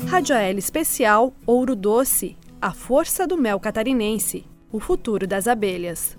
Rádio AL Especial Ouro Doce, a força do mel catarinense, o futuro das abelhas.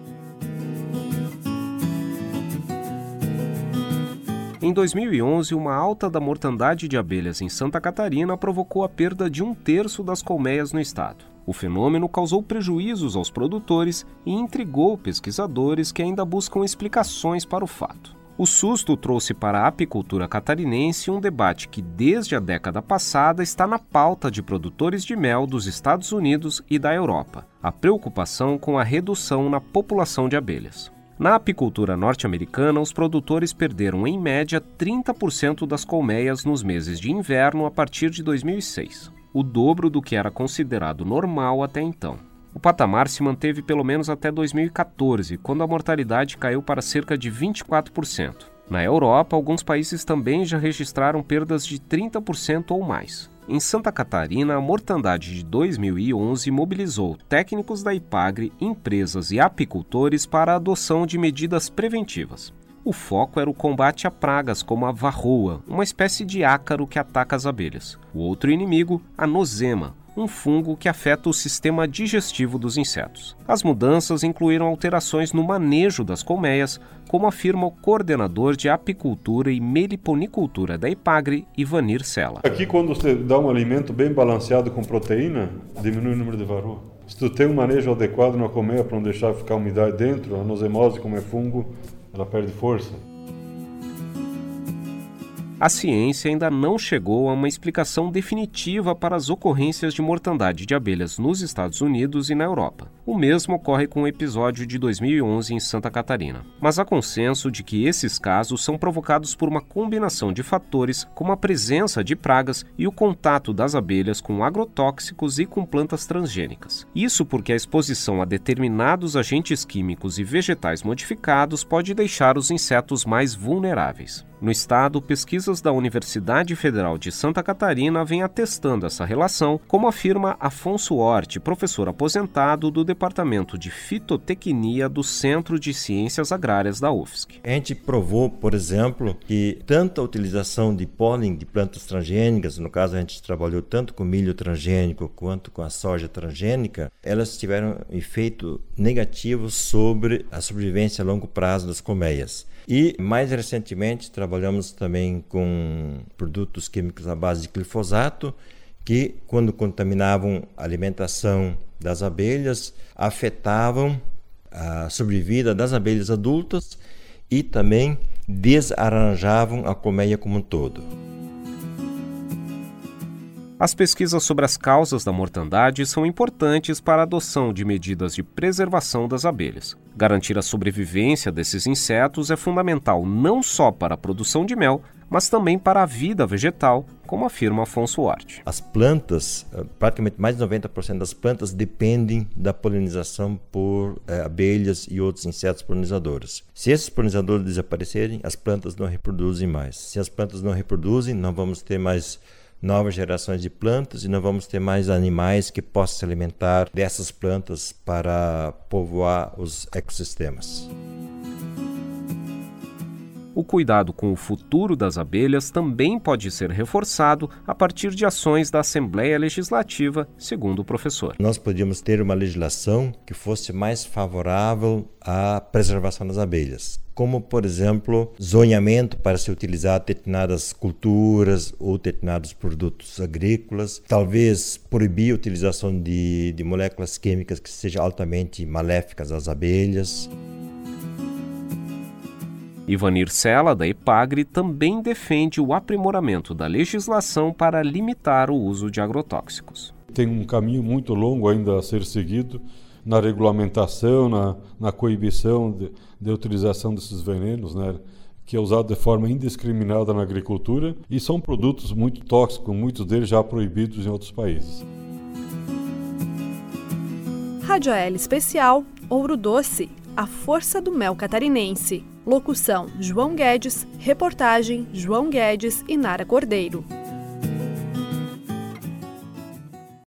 Em 2011, uma alta da mortandade de abelhas em Santa Catarina provocou a perda de 1/3 das colmeias no estado. O fenômeno causou prejuízos aos produtores e intrigou pesquisadores que ainda buscam explicações para o fato. O susto trouxe para a apicultura catarinense um debate que, desde a década passada, está na pauta de produtores de mel dos Estados Unidos e da Europa: a preocupação com a redução na população de abelhas. Na apicultura norte-americana, os produtores perderam, em média, 30% das colmeias nos meses de inverno a partir de 2006, o dobro do que era considerado normal até então. O patamar se manteve pelo menos até 2014, quando a mortalidade caiu para cerca de 24%. Na Europa, alguns países também já registraram perdas de 30% ou mais. Em Santa Catarina, a mortandade de 2011 mobilizou técnicos da IPAGRE, empresas e apicultores para a adoção de medidas preventivas. O foco era o combate a pragas como a varroa, uma espécie de ácaro que ataca as abelhas. O outro inimigo, a nosema, um fungo que afeta o sistema digestivo dos insetos. As mudanças incluíram alterações no manejo das colmeias, como afirma o coordenador de apicultura e meliponicultura da IPAGRE, Ivanir Sela. Aqui, quando você dá um alimento bem balanceado com proteína, diminui o número de varroa. Se tu tem um manejo adequado na colmeia para não deixar ficar umidade dentro, a nosemose, como é fungo, ela perde força. A ciência ainda não chegou a uma explicação definitiva para as ocorrências de mortandade de abelhas nos Estados Unidos e na Europa. O mesmo ocorre com o episódio de 2011 em Santa Catarina. Mas há consenso de que esses casos são provocados por uma combinação de fatores, como a presença de pragas e o contato das abelhas com agrotóxicos e com plantas transgênicas. Isso porque a exposição a determinados agentes químicos e vegetais modificados pode deixar os insetos mais vulneráveis. No estado, pesquisas da Universidade Federal de Santa Catarina vêm atestando essa relação, como afirma Afonso Hort, professor aposentado do Departamento de Fitotecnia do Centro de Ciências Agrárias da UFSC. A gente provou, por exemplo, que tanto a utilização de pólen de plantas transgênicas, no caso a gente trabalhou tanto com milho transgênico quanto com a soja transgênica, elas tiveram efeito negativo sobre a sobrevivência a longo prazo das colmeias. E, mais recentemente, trabalhamos também com produtos químicos à base de glifosato, que, quando contaminavam a alimentação das abelhas, afetavam a sobrevida das abelhas adultas e também desarranjavam a colmeia como um todo. As pesquisas sobre as causas da mortandade são importantes para a adoção de medidas de preservação das abelhas. Garantir a sobrevivência desses insetos é fundamental não só para a produção de mel, mas também para a vida vegetal, como afirma Afonso Hort. As plantas, praticamente mais de 90% das plantas dependem da polinização por abelhas e outros insetos polinizadores. Se esses polinizadores desaparecerem, as plantas não reproduzem mais. Se as plantas não reproduzem, não vamos ter mais novas gerações de plantas e não vamos ter mais animais que possam se alimentar dessas plantas para povoar os ecossistemas. O cuidado com o futuro das abelhas também pode ser reforçado a partir de ações da Assembleia Legislativa, segundo o professor. Nós podíamos ter uma legislação que fosse mais favorável à preservação das abelhas, como, por exemplo, zoneamento para se utilizar determinadas culturas ou determinados produtos agrícolas, talvez proibir a utilização de moléculas químicas que sejam altamente maléficas às abelhas. Ivanir Sela, da IPAGRE, também defende o aprimoramento da legislação para limitar o uso de agrotóxicos. Tem um caminho muito longo ainda a ser seguido na regulamentação, na coibição de utilização desses venenos, né, que é usado de forma indiscriminada na agricultura e são produtos muito tóxicos, muitos deles já proibidos em outros países. Rádio AL Especial Ouro Doce, a força do mel catarinense. Locução: João Guedes. Reportagem: João Guedes e Nara Cordeiro.